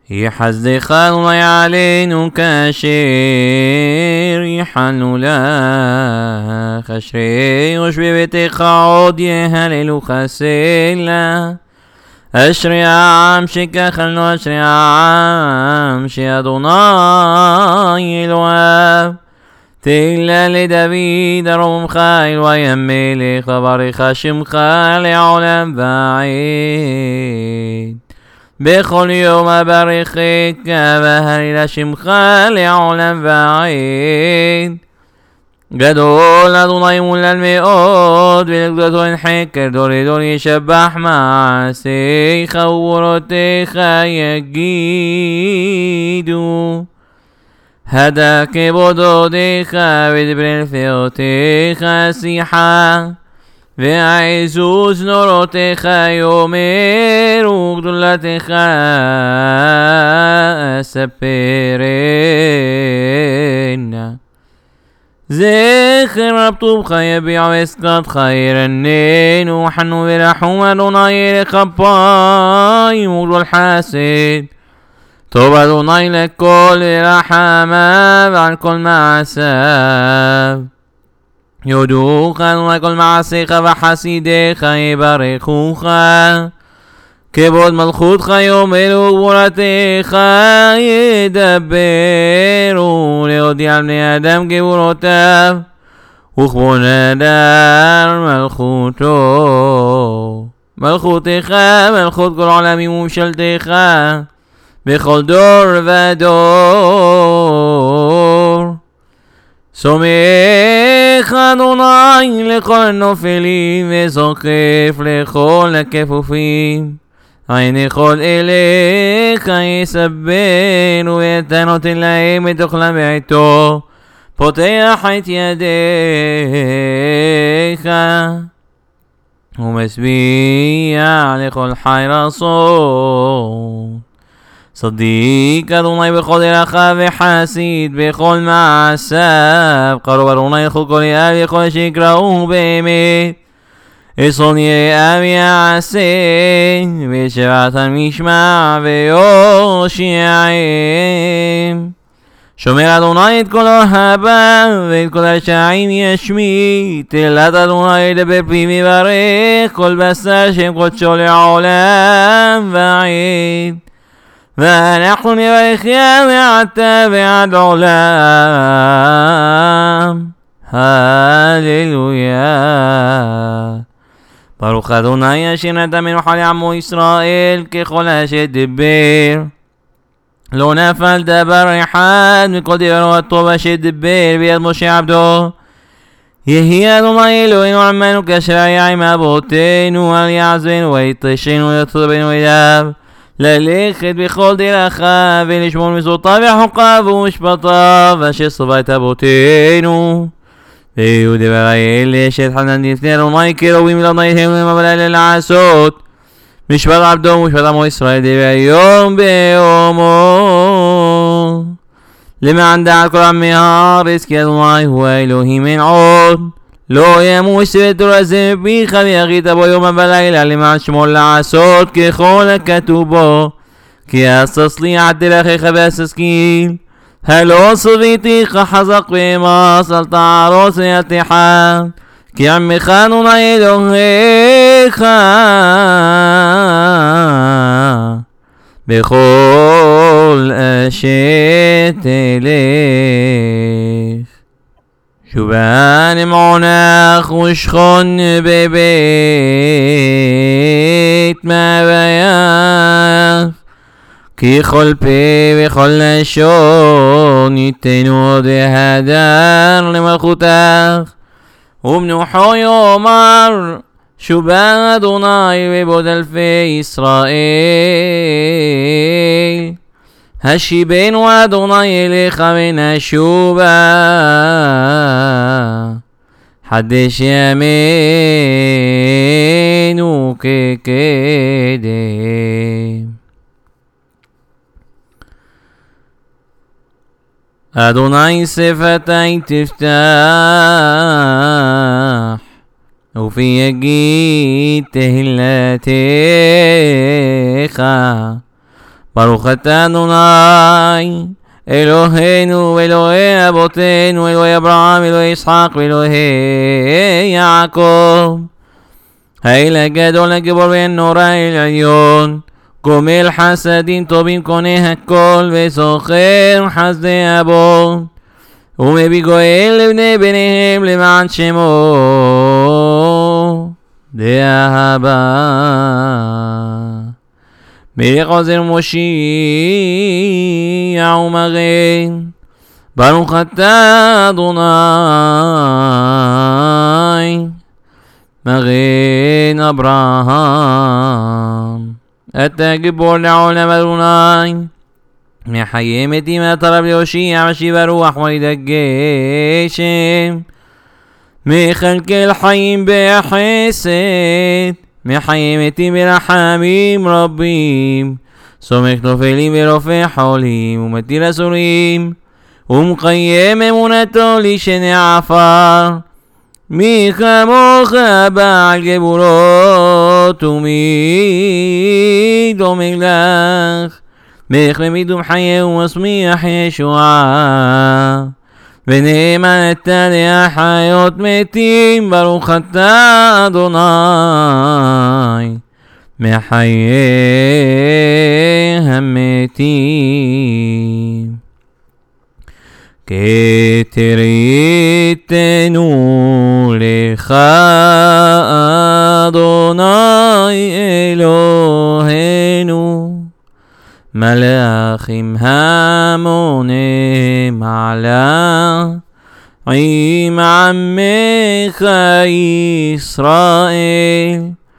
يحزدך אדוני עלינו כאשר יחלנו לך. אשרי יושבי ביתך עוד יהללוך סלה. אשרי העם שכחלנו, אשרי העם שאדוני אלוהיו. תהילה לדוד ארומך אלוהי המלך, וברך שמך לעולם ועד. בכל יום אברכך והלל שמך לעולם ועד. גדול אדוני מולל מאוד, ולגדולתו אין חקר, דורי דורי ישבח מעשיך ובורותיך יגידו. הדק כבודותיך ודברי לפאותיך שיחה, ועזוז נורותיך יאמרו, גדולתך אספרנה. זכר רב טובך יביע ועסקתך ירננו, חנו ורחום אדוני אליך אפיים וגדול חסד. טוב אדוני לכל רחמיו ועל כל מעשיו. יודוך אדוני כל מעשיך וחסידיך יברכוך. כבוד מלכותך יאמרו גבורתך ידברו, להודיע על בני אדם גבורותיו וכבוד אדם מלכותו. מלכותך מלכות כל עולמים וממשלתך בכל דור ודור. סומך אדוני לכל הנופלים וזוקף לכל הכפופים. עין כל אליך יסבנו, ואתה נותן להם את אוכלם בעתו, פותח את ידיך ומשביע לכל חי רצון. צדיק אדוני בכל דרכיו וחסיד בכל מעשיו. קרוב אדוני לכל כל יאב וכל שיקראו באמת. אסון יאב יעשה ושבעתם ישמע ויושיעם. שומר אדוני את כל אוהביו ואת כל הרשעים ישמיט. תהילת אדוני ידבר פי מברך כל בשר שם קודשו לעולם ועד. ואנחנו נברכיה מעתה ועד עולם. הללויה. ברוך אדוני אשר נתן מנוחה לעמו ישראל ככל אשר דיבר. לא נפל דבר אחד מכל דברו הטוב אשר דיבר ביד משה עבדו. יהי אדוני אלוהינו עמנו כאשר היה עם אבותינו, אל יעזבנו ויתרשנו ויצור בנו אליו, ללכת בכל דרכיו ולשמור מצוותיו וחוקיו ומשפטיו אשר ציווה את אבותינו. ויהיו דברי אלה שהתחננתי לפני אדוני כראויים לאדוני אלוהינו, אבל אלה לעשות משפט עבדו ומשפט עמו ישראל דבר יום ביומו, למען דעת כל עמי הארץ כי אדוני הוא האלוהים אין עוד. לא ימוש ספר תורה זה מפיך ויחית בו יום ולילה, למען שמור לעשות ככל הכתוב בו, כי אסס לי עד דרכיך ואססקיל. הלא סביתיך חזק ואמס, אל תערוץ ואל תחת, כי עמך אדוני אלוהיך בכל אשר תלך. שובה למעונך ושכון בבית מאווייך, כי כל פה וכל לשון ייתנו דהדר למלכותך. ומנוחו יאמר שובה אדוני ובעוד אלפי ישראל. השיבנו אדוני אליך ונשובה, חדש ימינו כקדם. אדוני שפתי תפתח, ופי יגיד תהילתך. ברוך אתה אדוני אלוהינו ואלוהי אבותינו, אלוהי אברהם, אלוהי יצחק ואלוהי יעקב. האל הגדול הגיבור והנורא אל עליון, גומל חסדים טובים קונה הכל וזוכר חסדי אבות, ומביא גואל לבני בניהם למען שמו באהבה. מלך עוזר מושיע ומגן, ברוך אתה אדוני מגן אברהם. אתה גיבור לעולם אדוני, מחיה מתים אתה רב להושיע, משיב הרוח מוליד הגשם, מכלכל חיים בחסד, מחיה מתים ברחמים רבים, סומך נופלים ורופא חולים, ומתיר אסורים, ומקיים אמונתו לשני עפר. מי כמוך בעל גבורות, ומי דומה לך, מחלמי דום חיה ומשמיח ישועה, ונאמן אתה להחיות מתים. ברוך אתה אדוני מחיי המתים. כתריתנו לך אדוני אלוהינו, מלאכים המונה מעלה, עם עמך ישראל,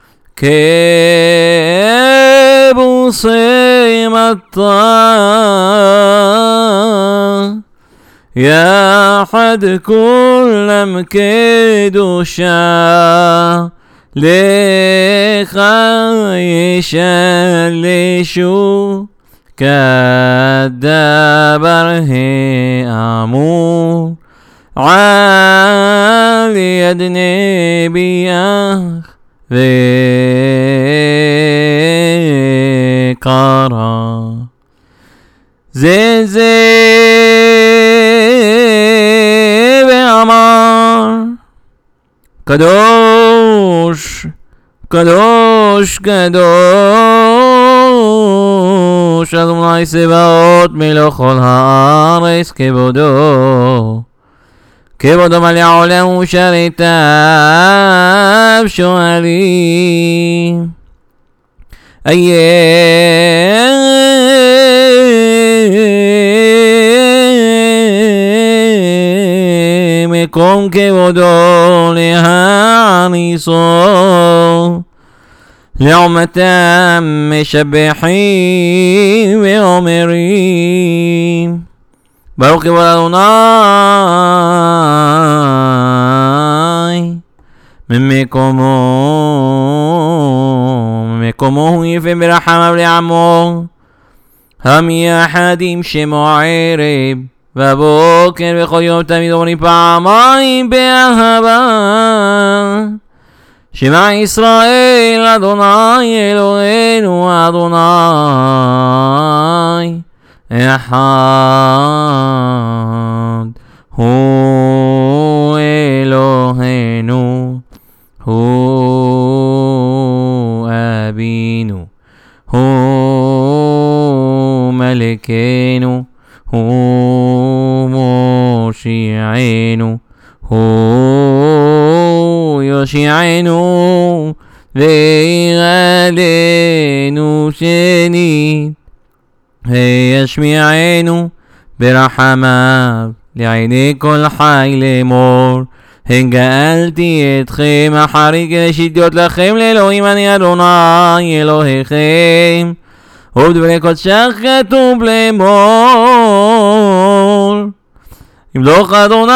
כבוסי מטר, יחד כולם קדושה, לך ישלשו, כדבר האמור על יד נביאך וקרא. זה ואמר, קדוש קדוש קדוש אדוני צבאות מלך כל הארץ, כבודו כבודו מלא העולם ומשרתיו שואלים. מקום כבודו להעניסו, לעומתם משבחים ואומרים, ברוך כבוד אדוני ממקומו הוא יפה ברחמיו לעמו, המייחדים שמו ערב ובוקר וכל יום תמיד אומרים פעמיים באהבה, שמע ישראל אדוני אלוהינו אדוני אחד הוא אלוהינו, הוא אבינו, הוא מלכנו, הוא מושיענו, הוא יושיענו ויגאלנו שנית, וישמיענו ברחמיו לעיני כל חי לאמור, הגאלתי אתכם אחרי כנשתיות לכם לאלוהים אני אדוני אלוהיכם, ובדברי קודשך כתוב לאמור, ימלוך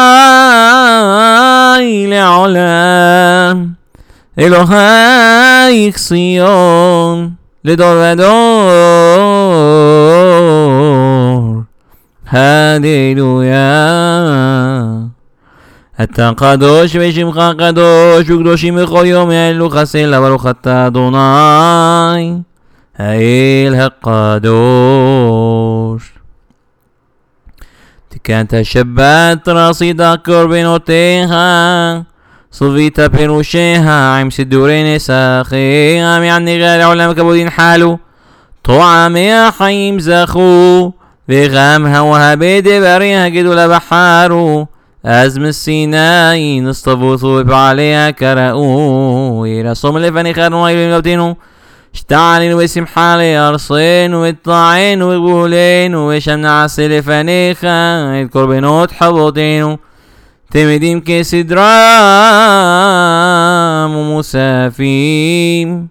אדוני לעולם, אלוהי ציון לדור ודור, הללויה. אתה קדוש ושמך קדוש, וקדושים בכל יום יעלו חסלה. ברוך אתה אדוני האל הקדוש. תיקנת שבת רצית קורבנותיה, סובית פירושיה עם סידורי נסחיה, מענגה לעולם כבודין חלו, טועמי החיים זכו, וגם האוהבי דבריה גדולה בחרו, אז מסיני נסתבותו בפעליה כראוי. רשום לפניך אדוני אלוהינו לבתינו, השתעלנו בשמחה לארצנו, וטענו וגבולנו, ושם נעשה לפניך את קורבנות חובותינו, תמידים כסדרם ומוספים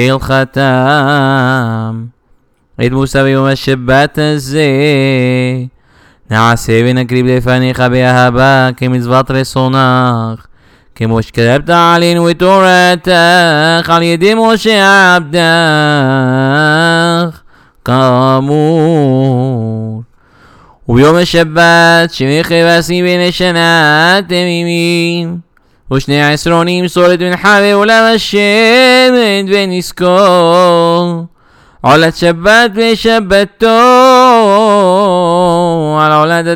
כהלכתם. את מוסף ביום השבת הזה נעשה ונקריב לפניך באהבה כמצוות רצונך, כמו שכתבת עלינו את תורתך על ידי משה עבדך כאמור. וביום השבת שמי כבשים בן השנה תמימים, ושני עשרונים סולת מנחה ועולם השבת ונזכור, עולת שבת ושבתו על עולת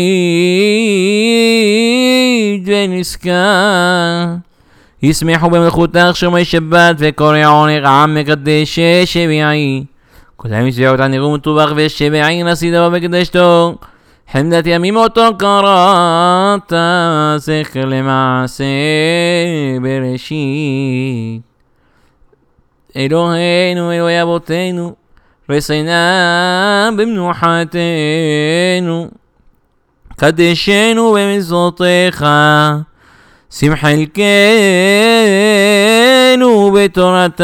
התמיד ונזכר. ישמחו במלכותך שומרי שבת וקוראונך עם מקדש שביעי, כולם ישביעו את הנרום וטובח ושביעי נשיא דבר בקדשתו, חמדת ימים אותו קראת זכר למעשה בראשית. אלוהינו אלוהי אבותינו רצנה במנוחתנו, קדשנו במצוותיך, שים חלקנו בתורתך,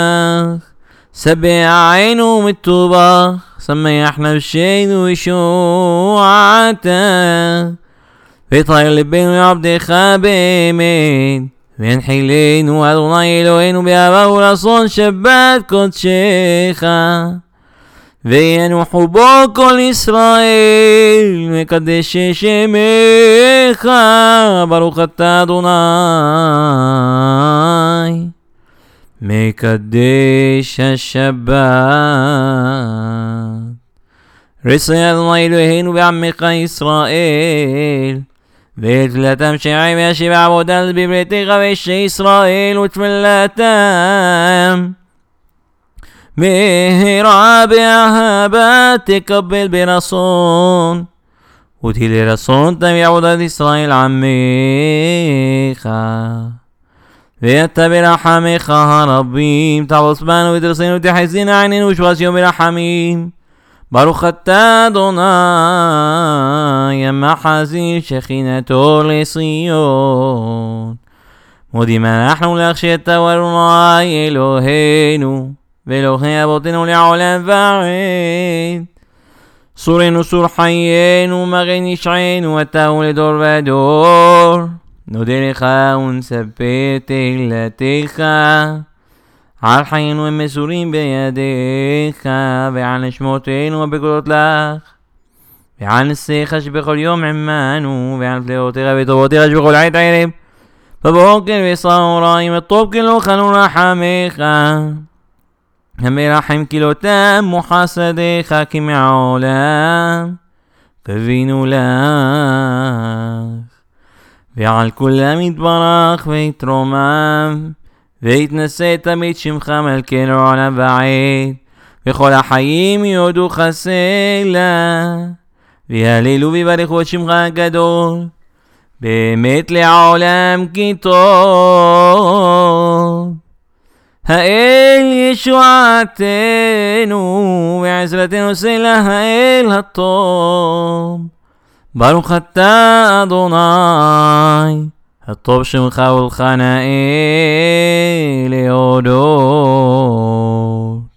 שבענו מטובח, שמח נפשנו ישועתך, ותאר לבנו עבדך באמת, והנחילנו אדוני אלוהינו באהבה ורצון שבת קודשך, וינוחו בו כל ישראל, מקדש שמך, ברוך אתה אדוני מקדש השבת. רצה אדוני אלוהינו בעמך ישראל, ותפילתם שעי וישיב עבודת בבריתך ואישי ישראל ותפילתם מהרה באהבה תקבל ברצון, ותהי לרצון תביא עבודת ישראל עמך, ואתה ברחמך הרבים תעבוס בנו ותרסנו ותחזינה עינינו ושבעת יום ברחמים. ברוך אתה אדוני המחזיר שכינתו לציון. מודים אנחנו לך שאתה אדוני אלוהינו ואלוהי אבותינו לעולם ועד. סורנו סור חיינו מגן ישענו אתה ולדור ודור. נודה לך ונספר תהילתך, על חיינו הם מסורים בידיך, ועל נשמותינו הבקולות לך, ועל נשיך שבכל יום עמנו, ועל פלאותיך וטובותיך שבכל עת ערב בבוקר וצהריים. הטוב כלו חנו רחמך, המרחם כלותם וחסדיך כמעולם כבינו לך. ועל כולם יתברך ויתרומם ויתנשא תמיד שמך מלכנו עולם ועד, וכל החיים יודוך סלע, ויהללו ויברכו את שמך הגדול באמת לעולם כי טוב. האל ישועתנו ועזרתנו סלע האל הטוב. ברוך אתה אדוני הטוב שמך ולך נאה להודות.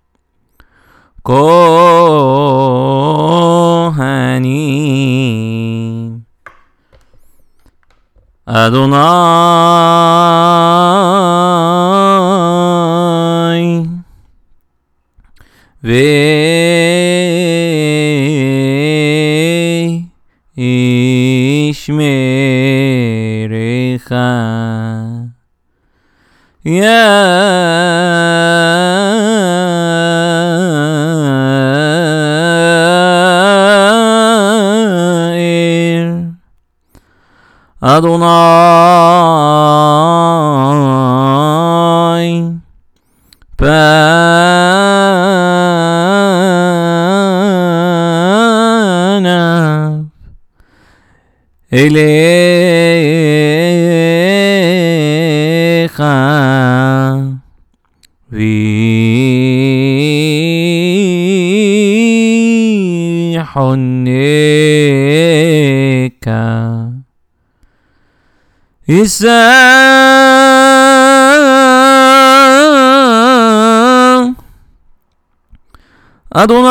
כהנים אדוני וישמרך אדוני פניו אליך ויחונק יישא אדוני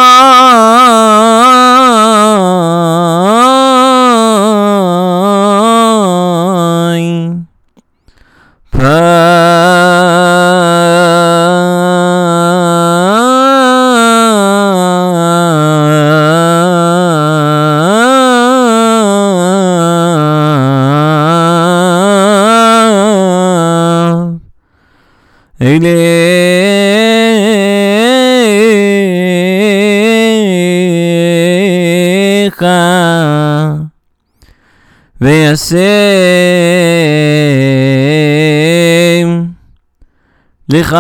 אליך וישם לך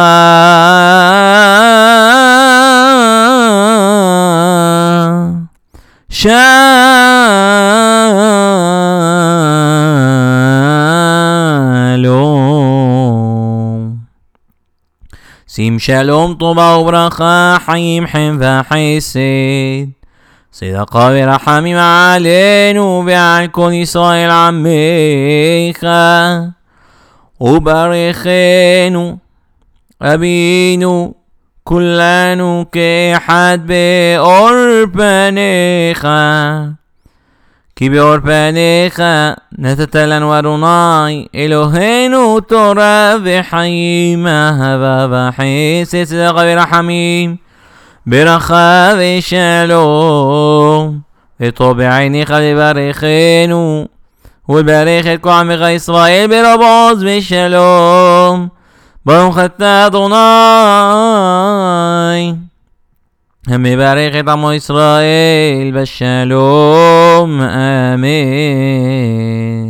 שלום. שים שלום טובה וברכה חיים חן וחסד צדקה ורחמים עלינו ועל כל ישראל עמך וברכנו אבינו כולנו כאחד באור פניך כי באור פניך נתת לנו אדוני אלוהינו תורה וחיים אהבה וחסד צדקה ורחמים ברכה ושלום וטוב בעיניך לברכנו ולברך את כל עמך ישראל ברוב עוז ושלום ברוך אתה אדוני המברך את עמו ישראל בשלום אמן.